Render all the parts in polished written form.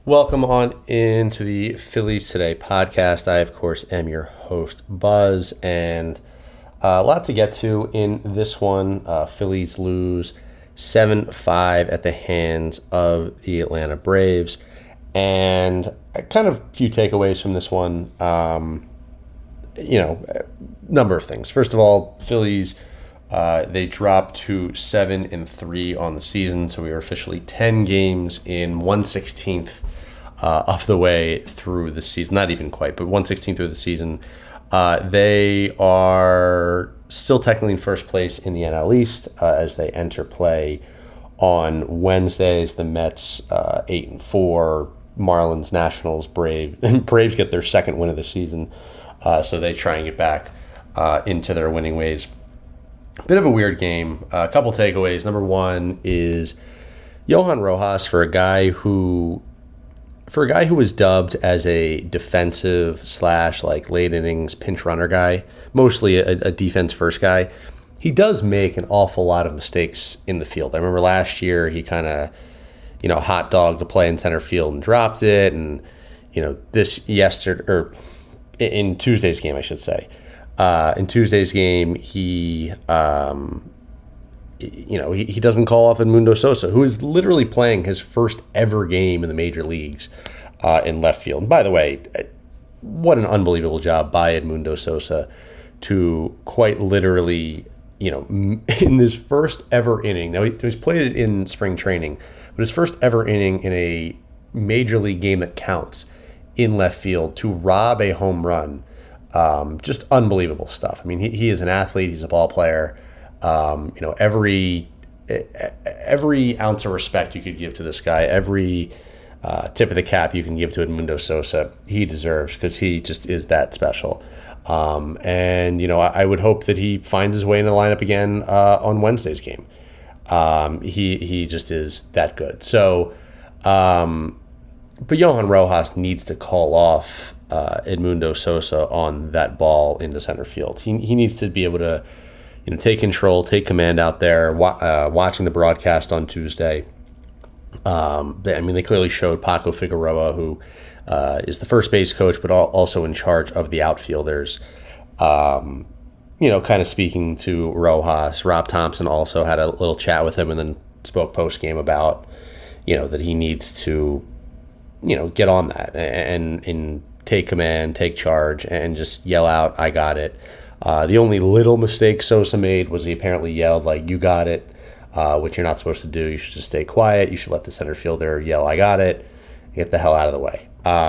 Welcome on into the Phillies Today podcast. I, of course, am your host, Buzz, and a lot to get to in this one. Phillies lose 7-5 at the hands of the Atlanta Braves, and kind of a few takeaways from this one. Number of things. First of all, Phillies, they dropped to 7-3 on the season, so we are officially 10 games in 1/16 of the way through the season. Not even quite, but 1/16 through the season. They are still technically in first place in the NL East as they enter play on Wednesdays. The Mets 8-4, Marlins, Nationals, Braves get their second win of the season, so they try and get back into their winning ways. Bit of a weird game. A couple takeaways. Number one is Johan Rojas, for a guy who was dubbed as a defensive / like late innings pinch runner guy, mostly a defense first guy. He does make an awful lot of mistakes in the field. I remember last year he kind of, hot dogged a play in center field and dropped it. And, in Tuesday's game, I should say. In Tuesday's game, he doesn't call off Edmundo Sosa, who is literally playing his first ever game in the major leagues in left field. And by the way, what an unbelievable job by Edmundo Sosa to quite literally, in his first ever inning. Now, he's played it in spring training, but his first ever inning in a major league game that counts in left field to rob a home run. Just unbelievable stuff. I mean, he is an athlete. He's a ball player. Every ounce of respect you could give to this guy, every tip of the cap you can give to Edmundo Sosa, he deserves, because he just is that special. I would hope that he finds his way in the lineup again on Wednesday's game. He just is that good. So, but Johan Rojas needs to call off Edmundo Sosa on that ball into center field. He needs to be able to, take control, take command out there. Watching the broadcast on Tuesday, they clearly showed Paco Figueroa, who is the first base coach, but also in charge of the outfielders. Kind of speaking to Rojas. Rob Thompson also had a little chat with him, and then spoke post game about, that he needs to, get on that and take command, take charge, and just yell out, "I got it." The only little mistake Sosa made was he apparently yelled, like, "You got it," which you're not supposed to do. You should just stay quiet. You should let the center fielder yell, "I got it," and get the hell out of the way.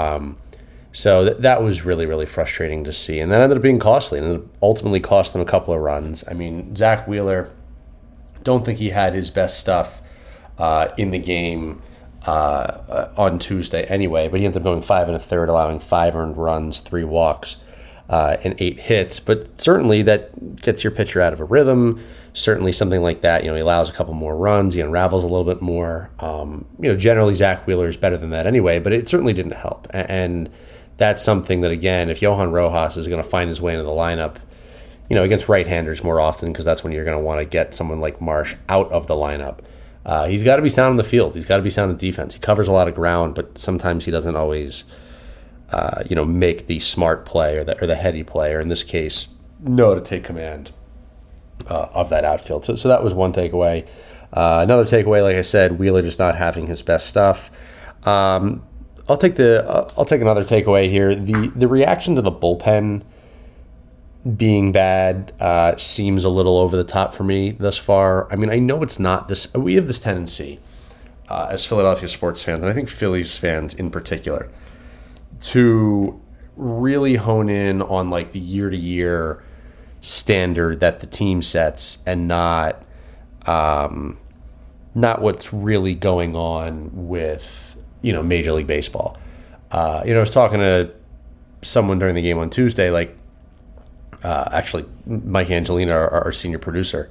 So that was really, really frustrating to see. And that ended up being costly, and it ultimately cost them a couple of runs. I mean, Zach Wheeler, don't think he had his best stuff in the game on Tuesday anyway, but he ends up going 5 1/3, allowing 5 earned runs, 3 walks, and 8 hits. But certainly that gets your pitcher out of a rhythm. Certainly something like that, he allows a couple more runs, he unravels a little bit more. Generally Zach Wheeler is better than that anyway, but it certainly didn't help. And that's something that, again, if Johan Rojas is going to find his way into the lineup, against right-handers more often, because that's when you're going to want to get someone like Marsh out of the lineup. He's got to be sound in the field. He's got to be sound in defense. He covers a lot of ground, but sometimes he doesn't always, make the smart play or the heady play, or in this case, know to take command of that outfield. So that was one takeaway. Another takeaway, like I said, Wheeler just not having his best stuff. I'll take another takeaway here. The reaction to the bullpen being bad seems a little over the top for me thus far. I mean, I know it's not this. We have this tendency as Philadelphia sports fans, and I think Phillies fans in particular, to really hone in on like the year-to-year standard that the team sets, and not what's really going on with Major League Baseball. I was talking to someone during the game on Tuesday, like. Actually, Mike Angelina, our senior producer,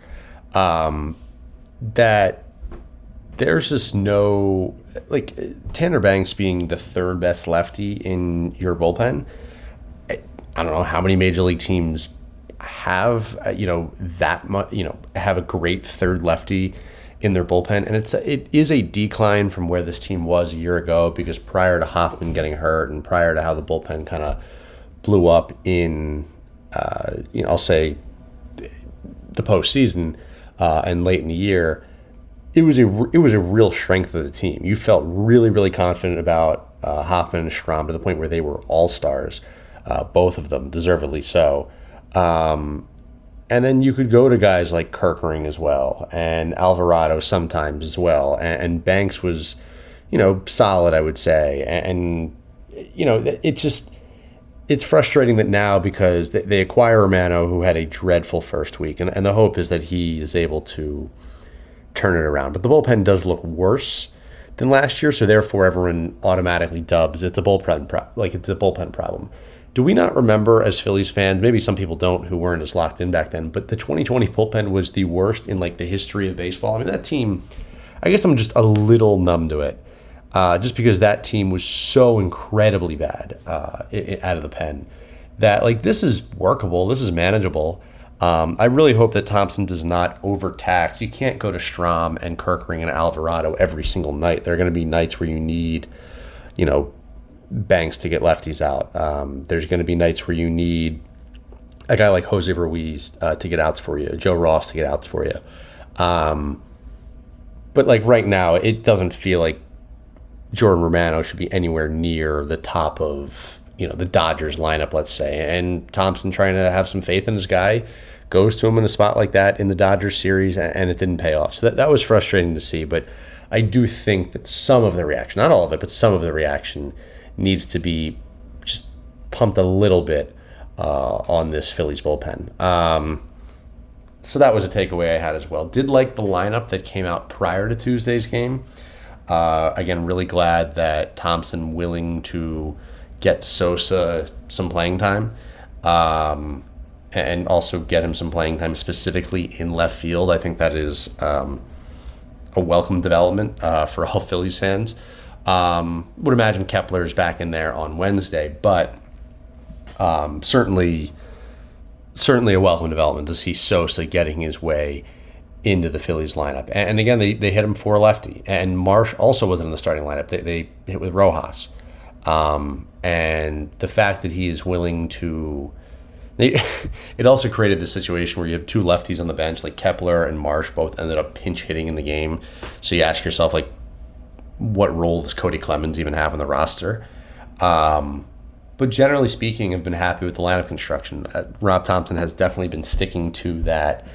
that there's just no, like, Tanner Banks being the third best lefty in your bullpen. I don't know how many major league teams have, that much, have a great third lefty in their bullpen, and it is a decline from where this team was a year ago, because prior to Hoffman getting hurt and prior to how the bullpen kind of blew up in, I'll say the postseason and late in the year, it was a real strength of the team. You felt really, really confident about Hoffman and Strahm to the point where they were all-stars, both of them, deservedly so. And then you could go to guys like Kerkering as well, and Alvarado sometimes as well. And Banks was, solid, I would say. And it's frustrating that now, because they acquire Romano, who had a dreadful first week. And the hope is that he is able to turn it around. But the bullpen does look worse than last year, so therefore everyone automatically dubs it's a bullpen problem. Do we not remember as Phillies fans, maybe some people don't who weren't as locked in back then, but the 2020 bullpen was the worst in the history of baseball? I mean, that team, I guess I'm just a little numb to it, just because that team was so incredibly bad out of the pen that this is workable, this is manageable. I really hope that Thompson does not overtax. You can't go to Strahm and Kerkering and Alvarado every single night. There are going to be nights where you need, Banks to get lefties out. There's going to be nights where you need a guy like Jose Ruiz to get outs for you, Joe Ross to get outs for you. But right now, it doesn't feel like Jordan Romano should be anywhere near the top of the Dodgers lineup, let's say. And Thompson, trying to have some faith in his guy, goes to him in a spot like that in the Dodgers series, and it didn't pay off. So that was frustrating to see. But I do think that some of the reaction, not all of it, but some of the reaction needs to be just pumped a little bit on this Phillies bullpen. So that was a takeaway I had as well. Did like the lineup that came out prior to Tuesday's game. Again, really glad that Thompson willing to get Sosa some playing time, and also get him some playing time specifically in left field. I think that is a welcome development for all Phillies fans. Would imagine Kepler's back in there on Wednesday, but certainly a welcome development to see Sosa getting his way into the Phillies lineup. And again, they hit him for a lefty, and Marsh also wasn't in the starting lineup. They hit with Rojas, and the fact that he is willing to. It also created this situation where you have two lefties on the bench, like Kepler and Marsh both ended up pinch hitting in the game. So you ask yourself, what role does Cody Clemens even have on the roster? But generally speaking, I've been happy with the lineup construction. Rob Thompson has definitely been sticking to that.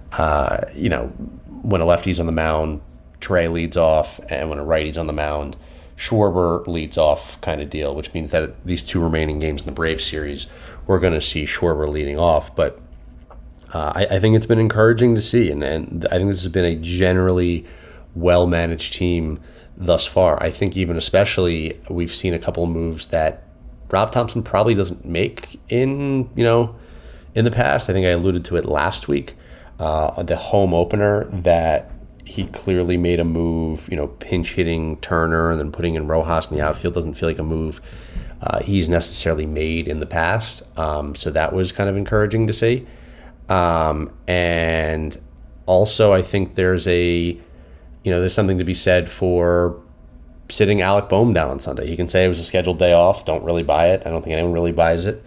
When a lefty's on the mound, Trey leads off, and when a righty's on the mound, Schwarber leads off kind of deal, which means that these two remaining games in the Braves series, we're going to see Schwarber leading off. But I think it's been encouraging to see, and I think this has been a generally well-managed team thus far. I think even especially we've seen a couple of moves that Rob Thompson probably doesn't make in the past. I think I alluded to it last week. The home opener that he clearly made a move, pinch hitting Turner and then putting in Rojas in the outfield doesn't feel like a move he's necessarily made in the past. So that was kind of encouraging to see. And also I think there's there's something to be said for sitting Alec Bohm down on Sunday. He can say it was a scheduled day off. Don't really buy it. I don't think anyone really buys it.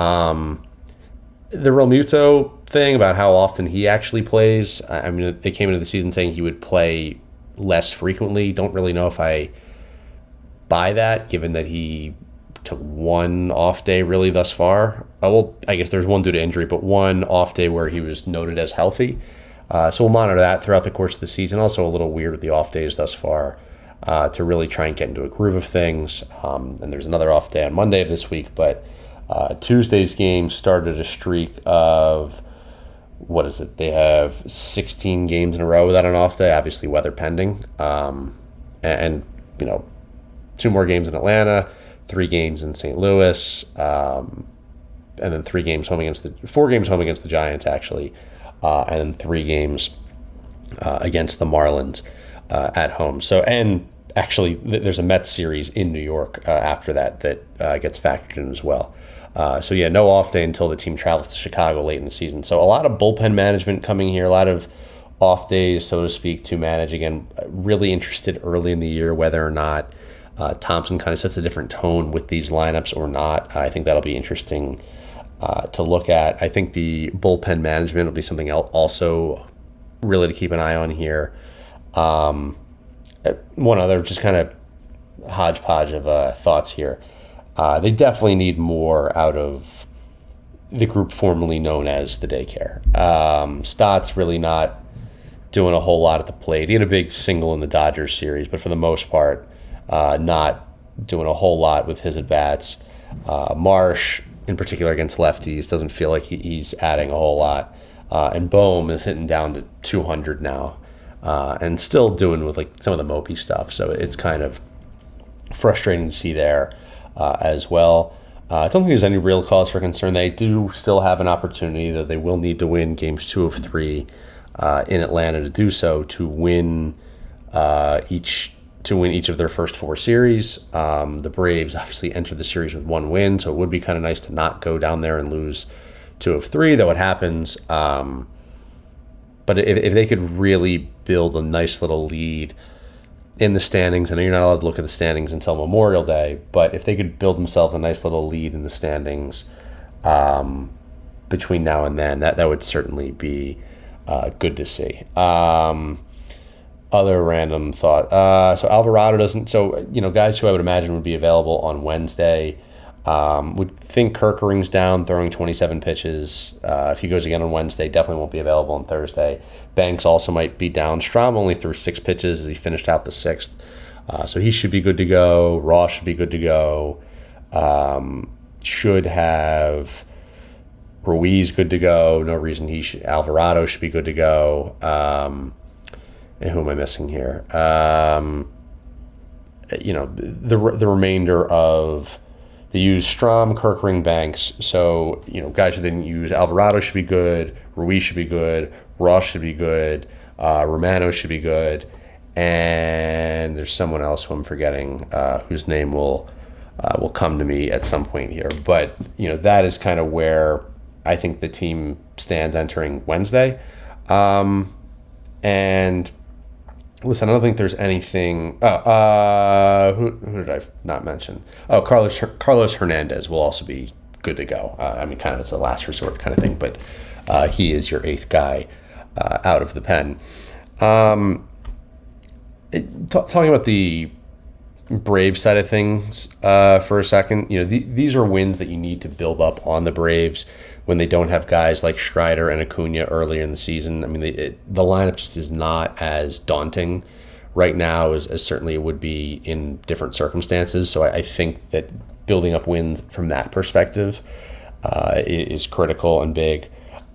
The Realmuto thing about how often he actually plays, I mean, they came into the season saying he would play less frequently. Don't really know if I buy that, given that he took one off day really thus far. Well, I guess there's one due to injury, but one off day where he was noted as healthy. So we'll monitor that throughout the course of the season. Also a little weird with the off days thus far, to really try and get into a groove of things. And there's another off day on Monday of this week, but Tuesday's game started a streak of, what is it? They have 16 games in a row without an off day, obviously weather pending. And 2 more games in Atlanta, 3 games in St. Louis, and then 4 games home against the Giants, actually, and then 3 games against the Marlins at home. So, and actually, there's a Mets series in New York after that gets factored in as well. So yeah, no off day until the team travels to Chicago late in the season. So a lot of bullpen management coming here, a lot of off days, so to speak, to manage. Again, really interested early in the year whether or not Thompson kind of sets a different tone with these lineups or not. I think that'll be interesting to look at. I think the bullpen management will be something else also really to keep an eye on here. One other just kind of hodgepodge of thoughts here. They definitely need more out of the group formerly known as the daycare. Stott's really not doing a whole lot at the plate. He had a big single in the Dodgers series, but for the most part, not doing a whole lot with his at-bats. Marsh, in particular against lefties, doesn't feel like he's adding a whole lot. And Bohm is hitting down to 200 now, and still doing with like some of the mopey stuff. So it's kind of frustrating to see there as well. I don't think there's any real cause for concern. They do still have an opportunity, though they will need to win games 2 of 3 in Atlanta to do so, to win each of their first 4 series. The Braves obviously entered the series with 1 win, so it would be kind of nice to not go down there and lose 2 of 3, though it happens. But if they could really build a nice little lead in the standings, I know you're not allowed to look at the standings until Memorial Day, but if they could build themselves a nice little lead in the standings between now and then, that would certainly be good to see. Other random thought. So Alvarado doesn't. So guys who I would imagine would be available on Wednesday. Would think Kerkering's down, throwing 27 pitches. If he goes again on Wednesday, definitely won't be available on Thursday. Banks also might be down. Strom only threw 6 pitches as he finished out the 6th. So he should be good to go. Ross should be good to go. Should have Ruiz good to go. No reason Alvarado should be good to go. And who am I missing here? The remainder of they use Strom, Kerkering, Banks. So, guys who didn't use Alvarado should be good. Ruiz should be good. Ross should be good. Romano should be good. And there's someone else who I'm forgetting, whose name will come to me at some point here. But, that is kind of where I think the team stands entering Wednesday. And listen, I don't think there's anything. Who did I not mention? Oh, Carlos Hernandez will also be good to go. Kind of it's a last resort kind of thing, but he is your 8th guy out of the pen. Talking about the Braves side of things for a second, these are wins that you need to build up on the Braves when they don't have guys like Strider and Acuna earlier in the season. The lineup just is not as daunting right now as certainly it would be in different circumstances. So I think that building up wins from that perspective is critical and big.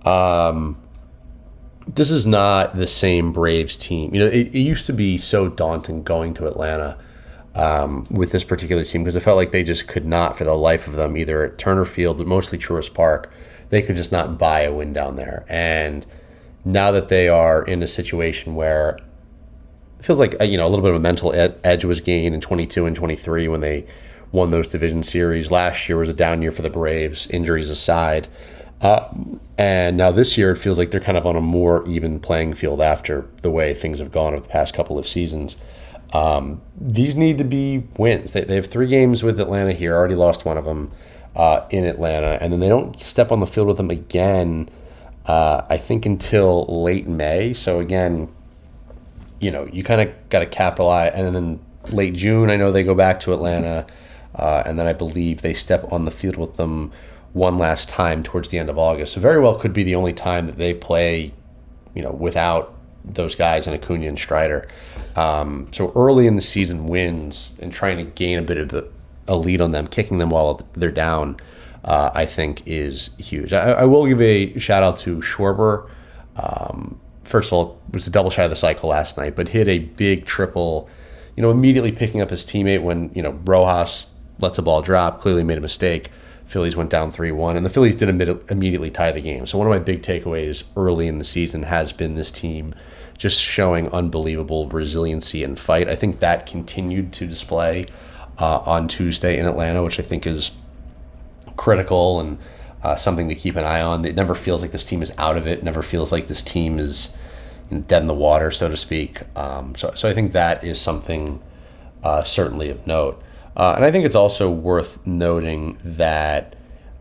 This is not the same Braves team. It used to be so daunting going to Atlanta with this particular team because it felt like they just could not, for the life of them, either at Turner Field, but mostly Truist Park, they could just not buy a win down there. And now that they are in a situation where it feels like a little bit of a mental edge was gained in 22 and 23 when they won those division series. Last year was a down year for the Braves, injuries aside. And now this year it feels like they're kind of on a more even playing field after the way things have gone over the past couple of seasons. These need to be wins. They have 3 games with Atlanta here, already lost one of them in Atlanta, and then they don't step on the field with them again, I think, until late May. So again, you kind of got to capitalize, and then late June, I know they go back to Atlanta, and then I believe they step on the field with them one last time towards the end of August. So very well could be the only time that they play, without those guys and Acuna and Strider. So early in the season wins and trying to gain a bit of a lead on them, kicking them while they're down, I think is huge. I will give a shout out to Schwarber. First of all, it was a double shy of the cycle last night, but hit a big triple, immediately picking up his teammate when, Rojas lets a ball drop, clearly made a mistake. Phillies went down 3-1, and the Phillies did immediately tie the game. So one of my big takeaways early in the season has been this team just showing unbelievable resiliency and fight. I think that continued to display on Tuesday in Atlanta, which I think is critical and something to keep an eye on. It never feels like this team is out of it. Never feels like this team is, dead in the water, so to speak. So I think that is something certainly of note. And I think it's also worth noting that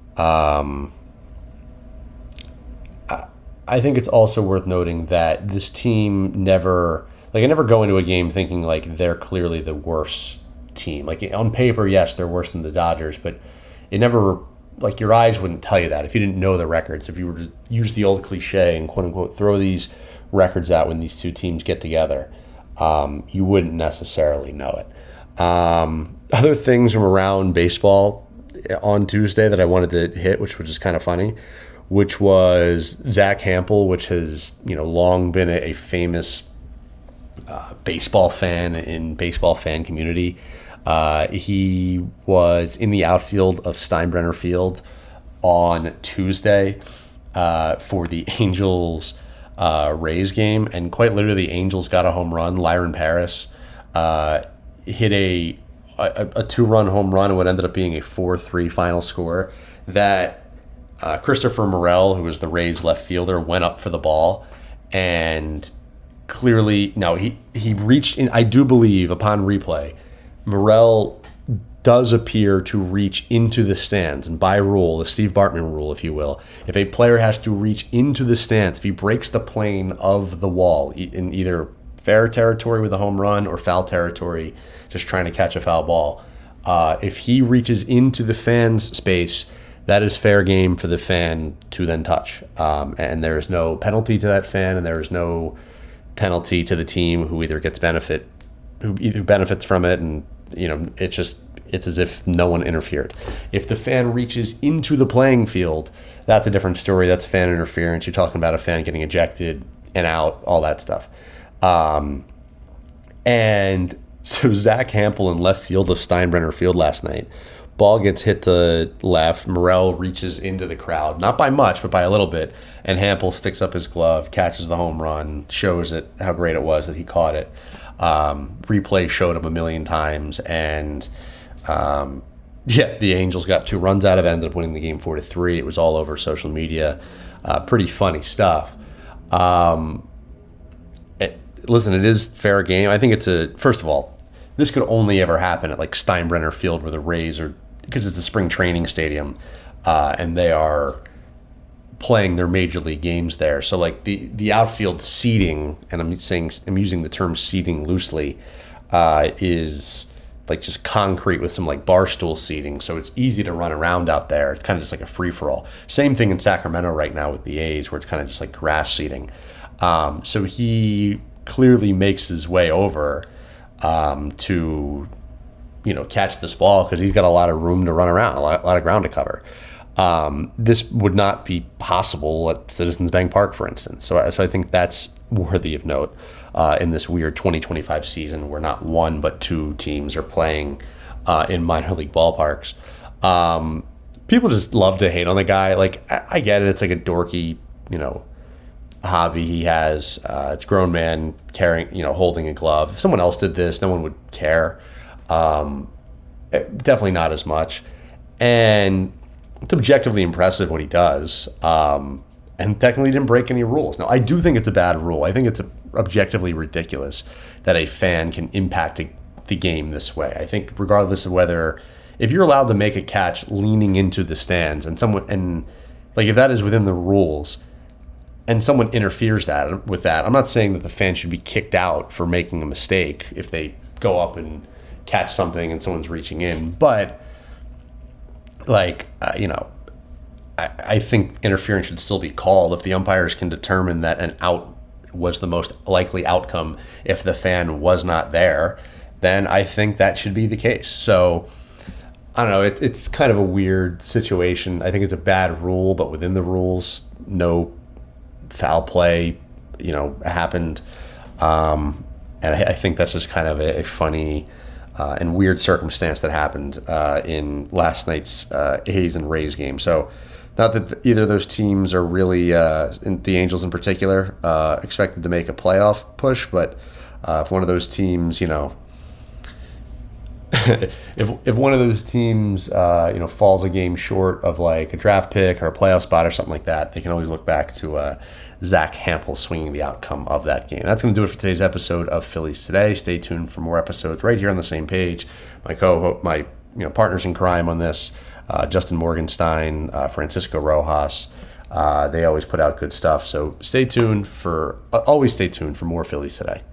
this team never, like, I never go into a game thinking like they're clearly the worst team. Like, on paper, yes, they're worse than the Dodgers, but it never, like, your eyes wouldn't tell you that if you didn't know the records. If you were to use the old cliche and quote unquote throw these records out when these two teams get together, you wouldn't necessarily know it. Other things from around baseball on Tuesday that I wanted to hit, which was just kind of funny, which was Zach Hampel, which has long been a famous baseball fan in baseball fan community. He was in the outfield of Steinbrenner Field on Tuesday for the Angels Rays game, and quite literally the Angels got a home run. Lyron Paris hit a 2-run home run in what ended up being a 4-3 final score. That Christopher Morel, who was the Rays left fielder, went up for the ball, and clearly, no, he reached in. I do believe upon replay, Morel does appear to reach into the stands, and by rule, the Steve Bartman rule, if you will, if a player has to reach into the stands, if he breaks the plane of the wall in either fair territory with a home run or foul territory just trying to catch a foul ball, if he reaches into the fan's space, that is fair game for the fan to then touch, and there is no penalty to that fan, and there is no penalty to the team who benefits from it, and it's as if no one interfered. If the fan reaches into the playing field, that's a different story. That's fan interference. You're talking about a fan getting ejected and out, all that stuff. And so Zach Hampel in left field of Steinbrenner Field last night, ball gets hit to left. Morel reaches into the crowd, not by much, but by a little bit. And Hampel sticks up his glove, catches the home run, shows it how great it was that he caught it. Replay showed him a million times, and the Angels got 2 runs out of it, ended up winning the game 4-3. It was all over social media. Pretty funny stuff. Listen, it is fair game. I think first of all, this could only ever happen at like Steinbrenner Field, where the Rays are, because it's a spring training stadium, and they are playing their major league games there. So like the outfield seating, and I'm using the term seating loosely, is like just concrete with some like bar stool seating. So it's easy to run around out there. It's kind of just like a free for all. Same thing in Sacramento right now with the A's, where it's kind of just like grass seating. So he clearly makes his way over to catch this ball, because he's got a lot of room to run around, a lot of ground to cover. This would not be possible at Citizens Bank Park, for instance. So I think that's worthy of note in this weird 2025 season where not one but 2 teams are playing in minor league ballparks. People just love to hate on the guy. Like, I get it. It's like a dorky, hobby he has. It's a grown man carrying, holding a glove. If someone else did this, no one would care. Definitely not as much. And it's objectively impressive what he does. And technically didn't break any rules. Now, I do think it's a bad rule. I think it's objectively ridiculous that a fan can impact the game this way. I think regardless of if you're allowed to make a catch leaning into the stands, and if that is within the rules, and someone interferes with that, I'm not saying that the fan should be kicked out for making a mistake if they go up and catch something and someone's reaching in. But, I think interference should still be called if the umpires can determine that an out was the most likely outcome if the fan was not there. Then I think that should be the case. So, I don't know. It's kind of a weird situation. I think it's a bad rule, but within the rules, no foul play, happened. And I think that's just kind of a funny and weird circumstance that happened in last night's A's and Rays game. So not that either of those teams are really, the Angels in particular, expected to make a playoff push, but if one of those teams, if one of those teams falls a game short of like a draft pick or a playoff spot or something like that, they can always look back to Zach Hampel swinging the outcome of that game. That's going to do it for today's episode of Phillies Today. Stay tuned for more episodes right here on the same page. My partners in crime on this, Justin Morgenstein, Francisco Rojas. They always put out good stuff. So always stay tuned for more Phillies Today.